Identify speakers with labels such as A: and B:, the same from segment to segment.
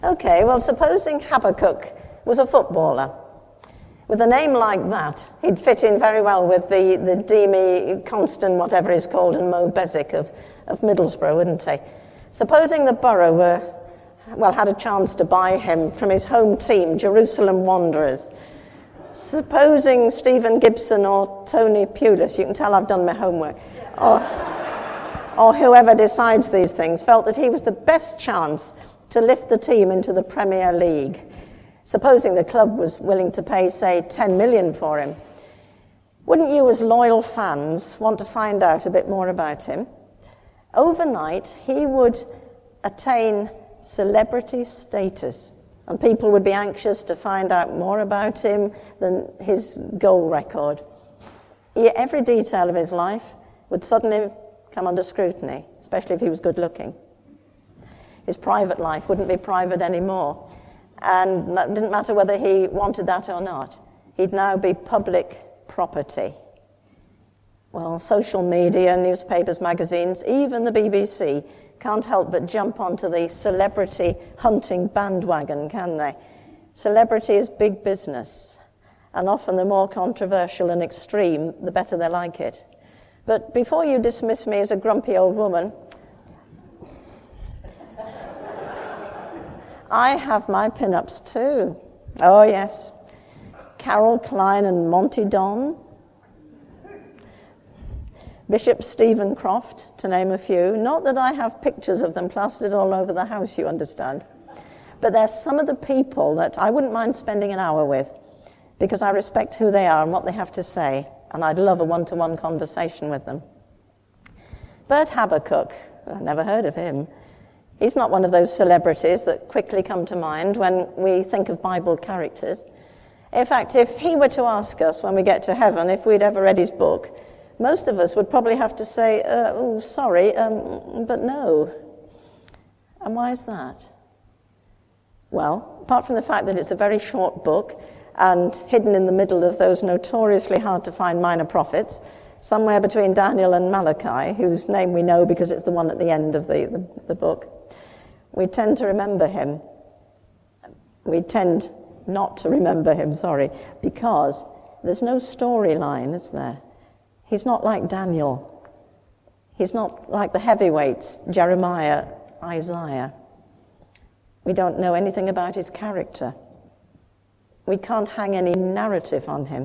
A: Okay, well, supposing Habakkuk was a footballer. With a name like that, he'd fit in very well with the Demi Constant, whatever he's called, and Mo Bezic of Middlesbrough, wouldn't he? Supposing the Borough had a chance to buy him from his home team, Jerusalem Wanderers. Supposing Stephen Gibson or Tony Pulis, you can tell I've done my homework, or whoever decides these things, felt that he was the best chance to lift the team into the Premier League. Supposing the club was willing to pay, say, 10 million for him. Wouldn't you, as loyal fans, want to find out a bit more about him? Overnight, he would attain celebrity status, and people would be anxious to find out more about him than his goal record. Every detail of his life would suddenly come under scrutiny, especially if he was good looking. His private life wouldn't be private anymore, and that didn't matter whether he wanted that or not. He'd now be public property. Well, social media, newspapers, magazines, even the BBC can't help but jump onto the celebrity hunting bandwagon, can they? Celebrity is big business, and often the more controversial and extreme, the better they like it. But before you dismiss me as a grumpy old woman, I have my pin-ups too. Oh, yes. Carol Klein and Monty Don. Bishop Stephen Croft, to name a few. Not that I have pictures of them plastered all over the house, you understand. But they're some of the people that I wouldn't mind spending an hour with, because I respect who they are and what they have to say, and I'd love a one-to-one conversation with them. Bert Habakkuk, I never heard of him. He's not one of those celebrities that quickly come to mind when we think of Bible characters. In fact, if he were to ask us when we get to heaven if we'd ever read his book, most of us would probably have to say, sorry, but no. And why is that? Well, apart from the fact that it's a very short book and hidden in the middle of those notoriously hard-to-find minor prophets, somewhere between Daniel and Malachi, whose name we know because it's the one at the end of the book, we tend to remember him. We tend not to remember him, because there's no storyline, is there? He's not like Daniel. He's not like the heavyweights, Jeremiah, Isaiah. We don't know anything about his character. We can't hang any narrative on him.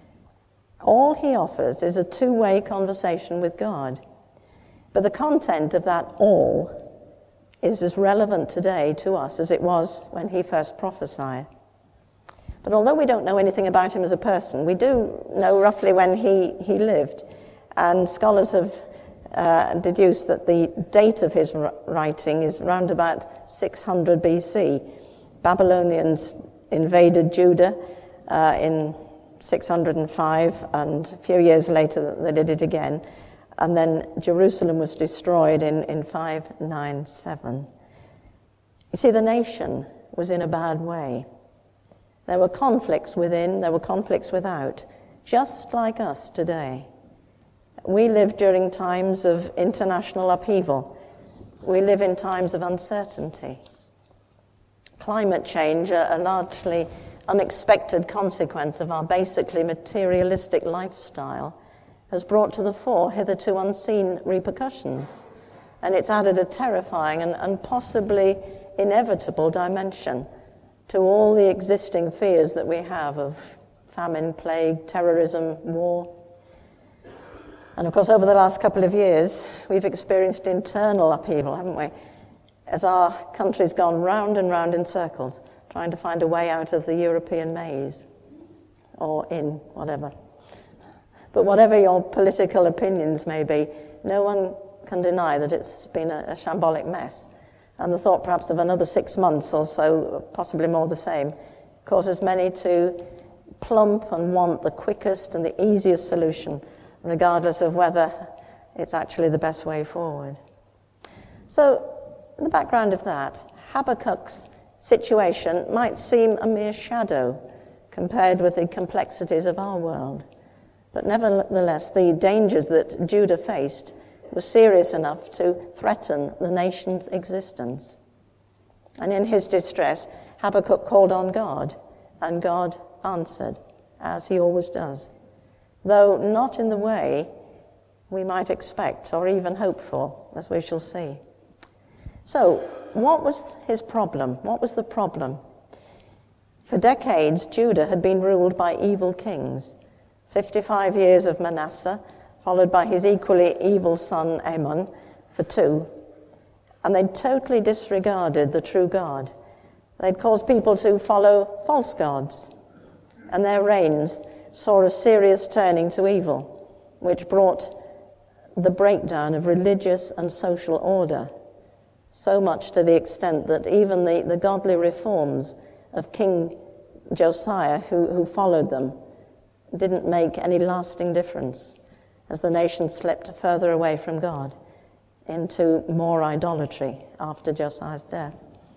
A: All he offers is a two-way conversation with God. But the content of that all is as relevant today to us as it was when he first prophesied. But although we don't know anything about him as a person, we do know roughly when he lived. And scholars have deduced that the date of his writing is around about 600 BC. Babylonians invaded Judah in 605, and a few years later they did it again. And then Jerusalem was destroyed in 597. You see, the nation was in a bad way. There were conflicts within, there were conflicts without, just like us today. We live during times of international upheaval. We live in times of uncertainty. Climate change, a largely unexpected consequence of our basically materialistic lifestyle, has brought to the fore hitherto unseen repercussions, and it's added a terrifying and possibly inevitable dimension to all the existing fears that we have of famine, plague, terrorism, war. And of course, over the last couple of years, we've experienced internal upheaval, haven't we? As our country's gone round and round in circles, trying to find a way out of the European maze, or in, whatever. But whatever your political opinions may be, no one can deny that it's been a shambolic mess. And the thought perhaps of another 6 months or so, possibly more the same, causes many to plump and want the quickest and the easiest solution, regardless of whether it's actually the best way forward. So, in the background of that, Habakkuk's situation might seem a mere shadow compared with the complexities of our world. But nevertheless, the dangers that Judah faced were serious enough to threaten the nation's existence. And in his distress, Habakkuk called on God, and God answered, as he always does, though not in the way we might expect or even hope for, as we shall see. So, what was his problem? What was the problem? For decades, Judah had been ruled by evil kings. 55 years of Manasseh, followed by his equally evil son Amon for 2. And they'd totally disregarded the true God. They'd caused people to follow false gods. And their reigns saw a serious turning to evil, which brought the breakdown of religious and social order, so much to the extent that even the godly reforms of King Josiah, who followed them, didn't make any lasting difference as the nation slipped further away from God into more idolatry after Josiah's death.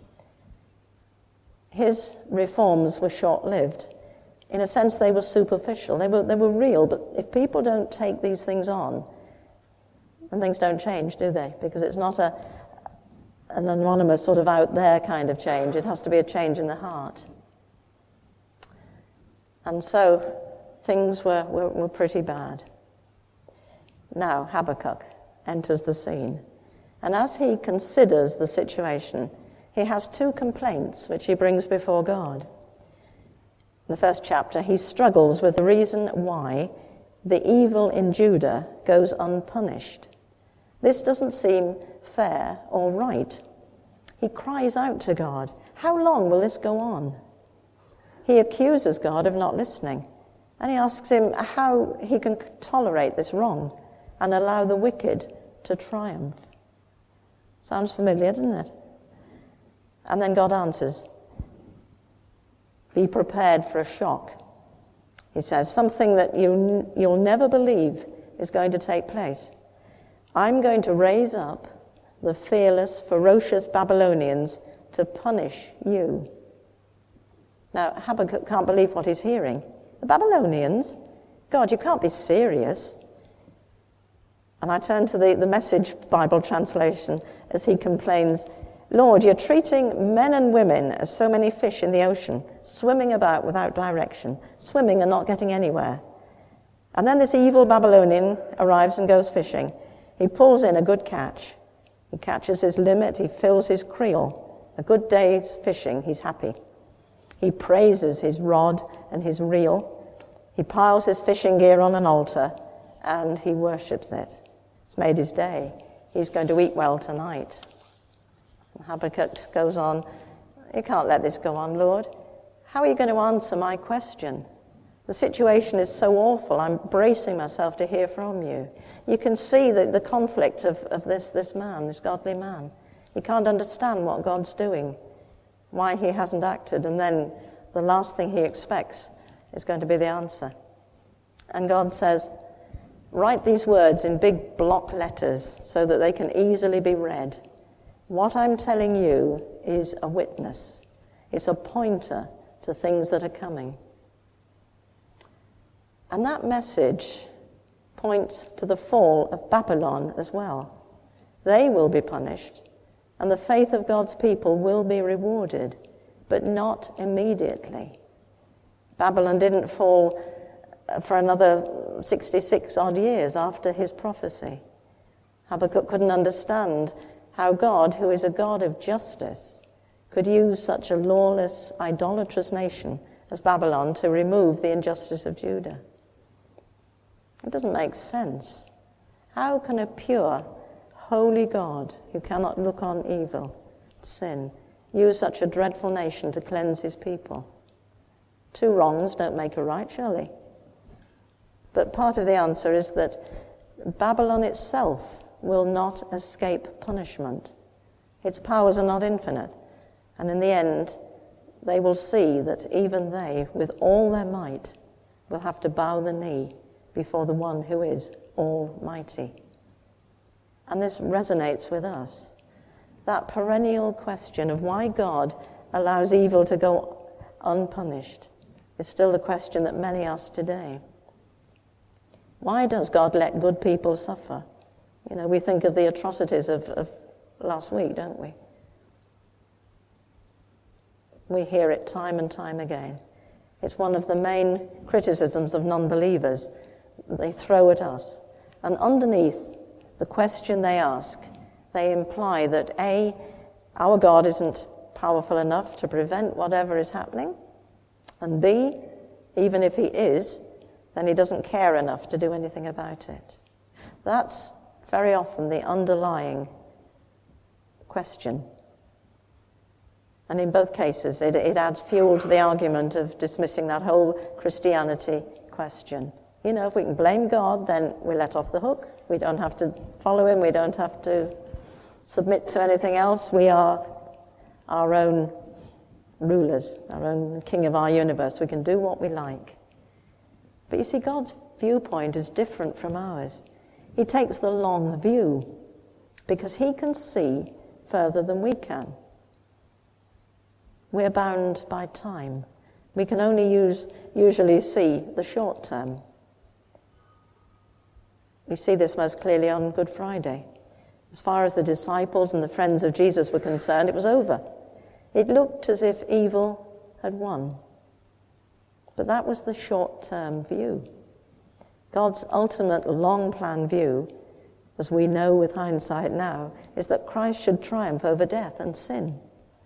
A: His reforms were short-lived. In a sense, they were superficial. They were real, but if people don't take these things on, then things don't change, do they? Because it's not an anonymous sort of out there kind of change. It has to be a change in the heart. And so things were pretty bad. Now Habakkuk enters the scene. And as he considers the situation, he has 2 complaints which he brings before God. In the first chapter, he struggles with the reason why the evil in Judah goes unpunished. This doesn't seem fair or right. He cries out to God, how long will this go on? He accuses God of not listening, and he asks him how he can tolerate this wrong and allow the wicked to triumph. Sounds familiar, doesn't it? And then God answers, be prepared for a shock. He says, something that you'll never believe is going to take place. I'm going to raise up the fearless, ferocious Babylonians to punish you. Now, Habakkuk can't believe what he's hearing. The Babylonians? God, you can't be serious. And I turn to the Message Bible translation as he complains, Lord, you're treating men and women as so many fish in the ocean, swimming about without direction, swimming and not getting anywhere. And then this evil Babylonian arrives and goes fishing. He pulls in a good catch. He catches his limit, he fills his creel. A good day's fishing, he's happy. He praises his rod and his reel. He piles his fishing gear on an altar and he worships it. It's made his day. He's going to eat well tonight. Habakkuk goes on, you can't let this go on, Lord. How are you going to answer my question? The situation is so awful, I'm bracing myself to hear from you. You can see the conflict of this man, this godly man. He can't understand what God's doing, why he hasn't acted, and then the last thing he expects is going to be the answer. And God says, write these words in big block letters so that they can easily be read. What I'm telling you is a witness. It's a pointer to things that are coming. And that message points to the fall of Babylon as well. They will be punished, and the faith of God's people will be rewarded, but not immediately. Babylon didn't fall for another 66 odd years after his prophecy. Habakkuk couldn't understand how God, who is a God of justice, could use such a lawless, idolatrous nation as Babylon to remove the injustice of Judah. It doesn't make sense. How can a pure, holy God who cannot look on evil, sin, use such a dreadful nation to cleanse his people? 2 wrongs don't make a right, surely. But part of the answer is that Babylon itself will not escape punishment. Its powers are not infinite. And in the end, they will see that even they, with all their might, will have to bow the knee before the one who is almighty. And this resonates with us. That perennial question of why God allows evil to go unpunished is still the question that many ask today. Why does God let good people suffer? You know, we think of the atrocities of last week, don't we? We hear it time and time again. It's one of the main criticisms of non-believers they throw at us. And underneath the question they ask, they imply that A, our God isn't powerful enough to prevent whatever is happening, and B, even if he is, then he doesn't care enough to do anything about it. That's very often the underlying question. And in both cases, it adds fuel to the argument of dismissing that whole Christianity question. You know, if we can blame God, then we're let off the hook. We don't have to follow him. We don't have to submit to anything else. We are our own rulers, our own king of our universe. We can do what we like. But you see, God's viewpoint is different from ours. He takes the long view because he can see further than we can. We're bound by time. We can only usually see the short term. We see this most clearly on Good Friday. As far as the disciples and the friends of Jesus were concerned, it was over. It looked as if evil had won. But that was the short-term view. God's ultimate long-plan view, as we know with hindsight now, is that Christ should triumph over death and sin.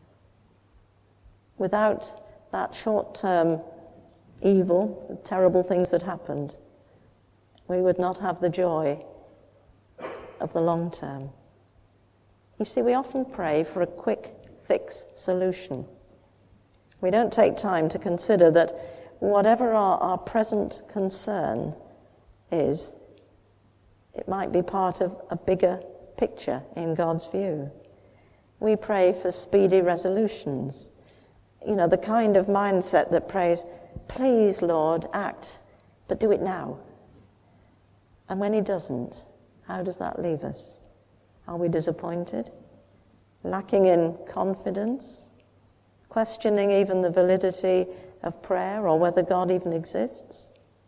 A: Without that short-term evil, the terrible things that happened, we would not have the joy of the long term. You see, we often pray for a quick fix solution. We don't take time to consider that whatever our present concern is, it might be part of a bigger picture in God's view. We pray for speedy resolutions. You know, the kind of mindset that prays, please, Lord, act, but do it now. And when he doesn't, how does that leave us? Are we disappointed? Lacking in confidence? Questioning even the validity of prayer or whether God even exists?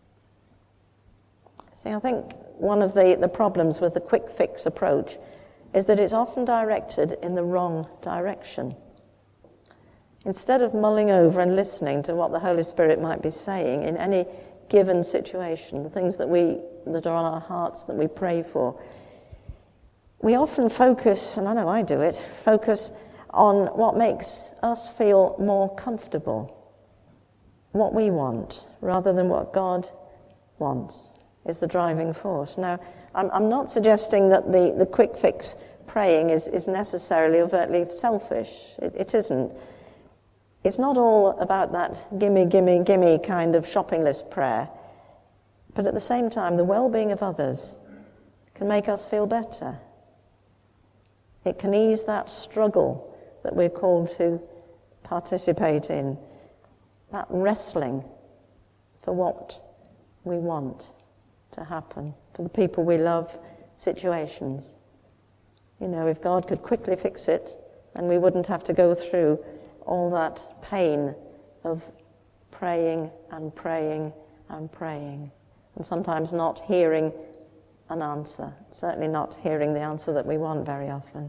A: See, I think one of the problems with the quick fix approach is that it's often directed in the wrong direction. Instead of mulling over and listening to what the Holy Spirit might be saying in any given situation, the things that are on our hearts that we pray for, we often focus, and I know I do it, focus on what makes us feel more comfortable, what we want, rather than what God wants is the driving force. Now, I'm not suggesting that the quick fix praying is necessarily overtly selfish. It isn't. It's not all about that gimme, gimme, gimme kind of shopping list prayer. But at the same time, the well-being of others can make us feel better. It can ease that struggle that we're called to participate in, that wrestling for what we want to happen, for the people we love, situations. You know, if God could quickly fix it, then we wouldn't have to go through all that pain of praying and praying and praying, and sometimes not hearing an answer, certainly not hearing the answer that we want very often.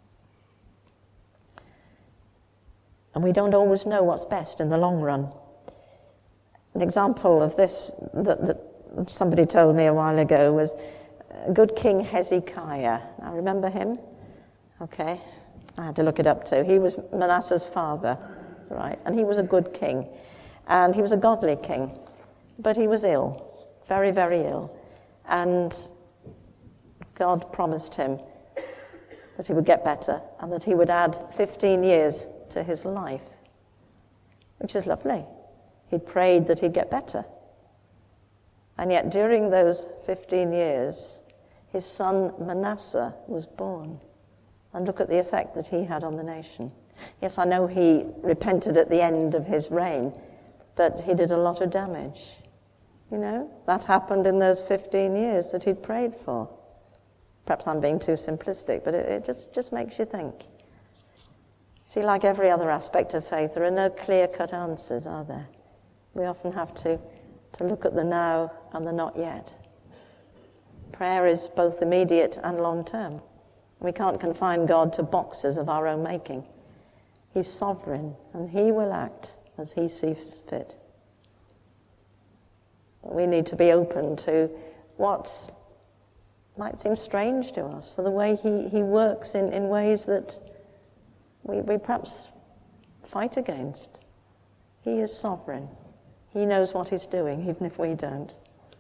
A: And we don't always know what's best in the long run. An example of this that somebody told me a while ago was good King Hezekiah. Now, remember him? Okay. I had to look it up too. He was Manasseh's father, right? And he was a good king. And he was a godly king. But he was ill, very, very ill. And God promised him that he would get better and that he would add 15 years to his life, which is lovely. He'd prayed that he'd get better. And yet during those 15 years, his son Manasseh was born. And look at the effect that he had on the nation. Yes, I know he repented at the end of his reign, but he did a lot of damage. You know, that happened in those 15 years that he'd prayed for. Perhaps I'm being too simplistic, but it just makes you think. See, like every other aspect of faith, there are no clear-cut answers, are there? We often have to look at the now and the not yet. Prayer is both immediate and long-term. We can't confine God to boxes of our own making. He's sovereign, and he will act as he sees fit. But we need to be open to what might seem strange to us, for the way he works in ways that we perhaps fight against. He is sovereign. He knows what he's doing, even if we don't.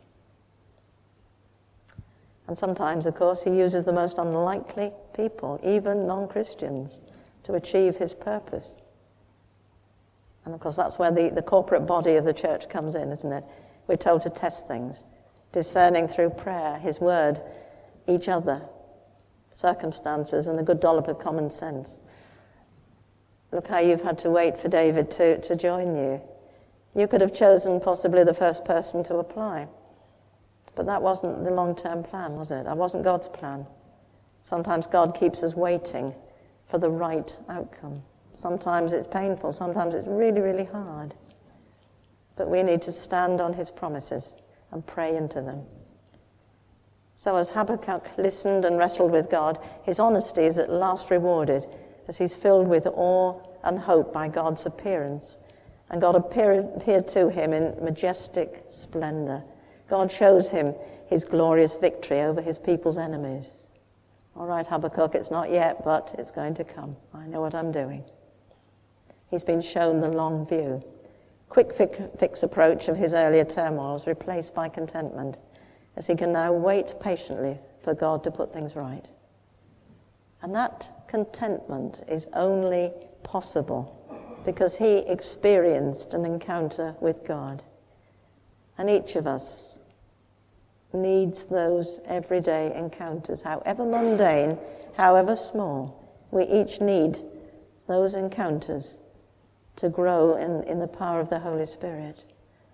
A: And sometimes, of course, he uses the most unlikely people, even non-Christians, to achieve his purpose. And of course, that's where the corporate body of the church comes in, isn't it? We're told to test things, discerning through prayer, his word, each other, circumstances, and a good dollop of common sense. Look how you've had to wait for David to join you. You could have chosen possibly the first person to apply. But that wasn't the long-term plan, was it? That wasn't God's plan. Sometimes God keeps us waiting for the right outcome. Sometimes it's painful. Sometimes it's really, really hard. But we need to stand on his promises and pray into them. So as Habakkuk listened and wrestled with God, his honesty is at last rewarded as he's filled with awe and hope by God's appearance. And God appeared to him in majestic splendor. God shows him his glorious victory over his people's enemies. All right, Habakkuk, it's not yet, but it's going to come. I know what I'm doing. He's been shown the long view. Quick fix approach of his earlier turmoils replaced by contentment, as he can now wait patiently for God to put things right. And that contentment is only possible because he experienced an encounter with God. And each of us needs those everyday encounters, however mundane, however small. We each need those encounters to grow in the power of the Holy Spirit.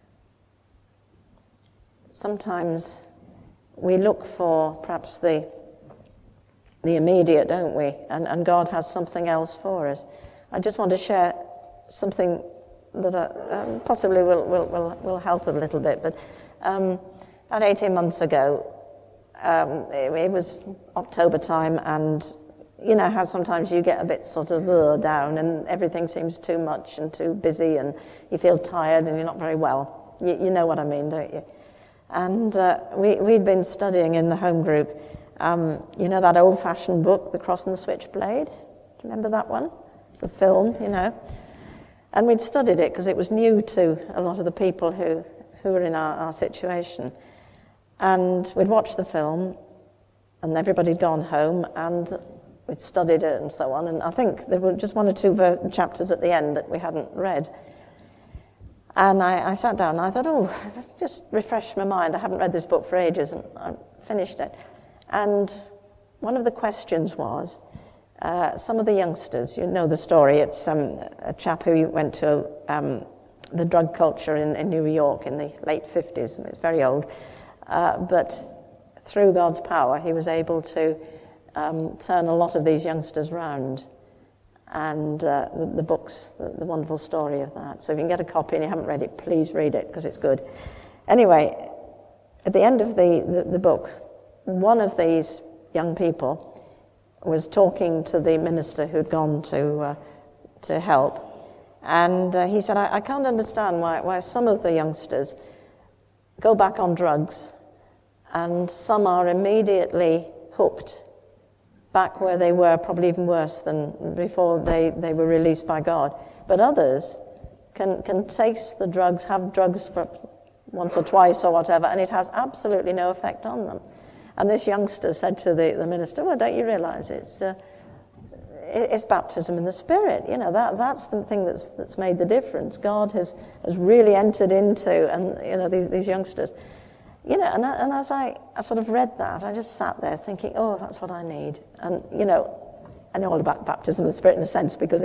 A: Sometimes we look for perhaps the immediate, don't we? And God has something else for us. I just want to share something that possibly will help a little bit. But about 18 months ago, it was October time, and you know how sometimes you get a bit sort of down and everything seems too much and too busy and you feel tired and you're not very well. You know what I mean, don't you? And we'd been studying in the home group, you know that old-fashioned book, The Cross and the Switchblade? Do you remember that one? It's a film, you know. And we'd studied it because it was new to a lot of the people who were in our situation. And we'd watched the film, and everybody had gone home, and we'd studied it and so on. And I think there were just one or two chapters at the end that we hadn't read. And I sat down and I thought, just refresh my mind. I haven't read this book for ages, and I finished it. And one of the questions was, some of the youngsters, you know the story, it's a chap who went to the drug culture in New York in the late 50s, and it's very old, but through God's power he was able to turn a lot of these youngsters round. And the book's the wonderful story of that. So if you can get a copy and you haven't read it, please read it, because it's good. Anyway, at the end of the book, one of these young people was talking to the minister who'd gone to help. And he said, I can't understand why some of the youngsters go back on drugs and some are immediately hooked back where they were, probably even worse than before they were released by God. But others can taste the drugs, have drugs for once or twice or whatever, and it has absolutely no effect on them. And this youngster said to the minister, well, don't you realize it's baptism in the Spirit? You know, that's the thing that's made the difference. God has really entered into, and you know, these youngsters. You know, and as I sort of read that, I just sat there thinking, oh, that's what I need. And, you know, I know all about baptism of the Spirit in a sense because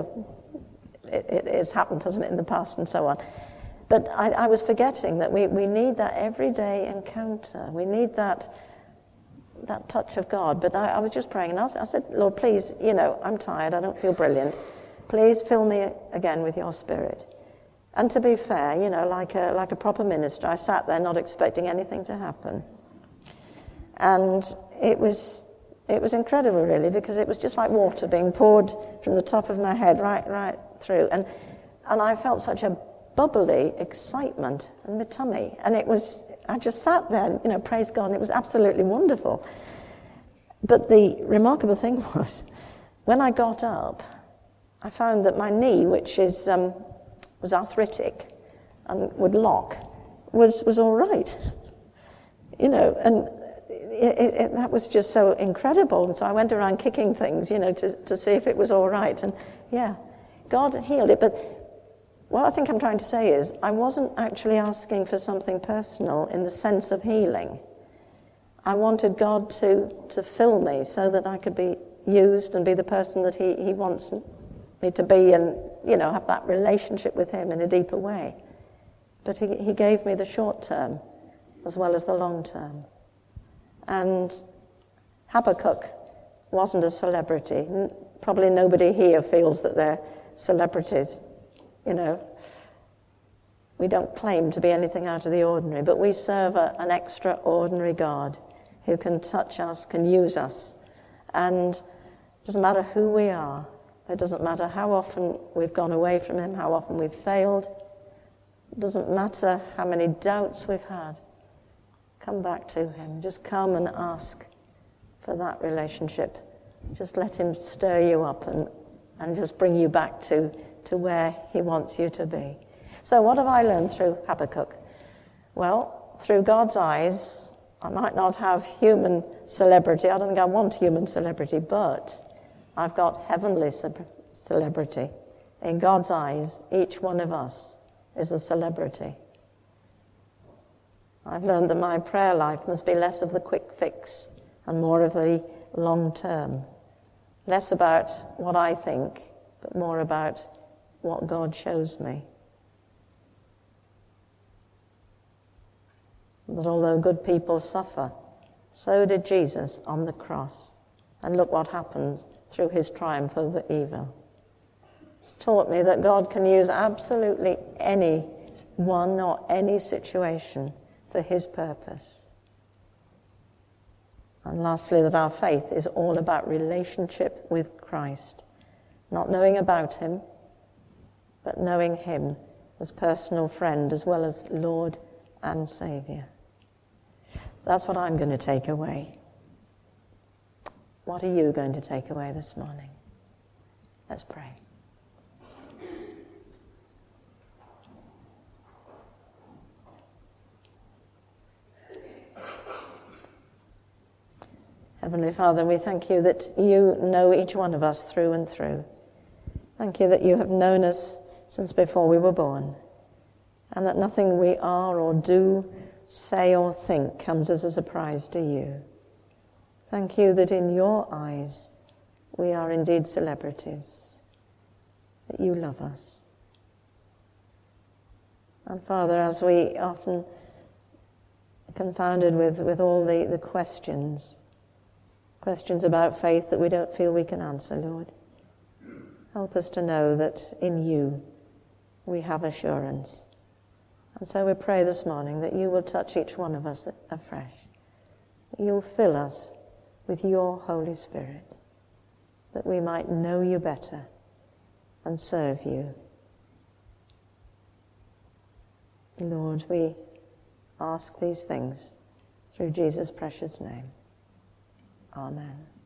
A: it's happened, hasn't it, in the past and so on. But I was forgetting that we need that everyday encounter. We need that touch of God. But I was just praying, and I said, Lord, please, you know, I'm tired, I don't feel brilliant. Please fill me again with your Spirit. And to be fair, you know, like a proper minister, I sat there not expecting anything to happen. And it was It was incredible, really, because it was just like water being poured from the top of my head right through. And I felt such a bubbly excitement in my tummy. And I just sat there, praise God, and it was absolutely wonderful. But the remarkable thing was, when I got up, I found that my knee, which was arthritic and would lock, was all right. And that was just so incredible. And so I went around kicking things, to see if it was all right. And yeah, God healed it. But what I think I'm trying to say is I wasn't actually asking for something personal in the sense of healing. I wanted God to fill me so that I could be used and be the person that He wants me to be, and have that relationship with Him in a deeper way. But He gave me the short term as well as the long term. And Habakkuk wasn't a celebrity. Probably nobody here feels that they're celebrities. We don't claim to be anything out of the ordinary, but we serve an extraordinary God who can touch us, can use us. And it doesn't matter who we are. It doesn't matter how often we've gone away from Him, how often we've failed. It doesn't matter how many doubts we've had. Come back to Him. Just come and ask for that relationship. Just let Him stir you up and just bring you back to where He wants you to be. So what have I learned through Habakkuk? Well, through God's eyes, I might not have human celebrity. I don't think I want human celebrity, but I've got heavenly celebrity. In God's eyes, each one of us is a celebrity. I've learned that my prayer life must be less of the quick fix and more of the long term. Less about what I think, but more about what God shows me. That although good people suffer, so did Jesus on the cross. And look what happened through His triumph over evil. It's taught me that God can use absolutely anyone or any situation for His purpose. And lastly, that our faith is all about relationship with Christ. Not knowing about Him, but knowing Him as personal friend as well as Lord and Saviour. That's what I'm going to take away. What are you going to take away this morning? Let's pray. Heavenly Father, we thank you that you know each one of us through and through. Thank you that you have known us since before we were born, and that nothing we are or do, say or think comes as a surprise to you. Thank you that in your eyes we are indeed celebrities, that you love us. And Father, as we often are confounded with all the questions about faith that we don't feel we can answer, Lord, help us to know that in you we have assurance. And so we pray this morning that you will touch each one of us afresh, that you'll fill us with your Holy Spirit, that we might know you better and serve you. Lord, we ask these things through Jesus' precious name. Amen.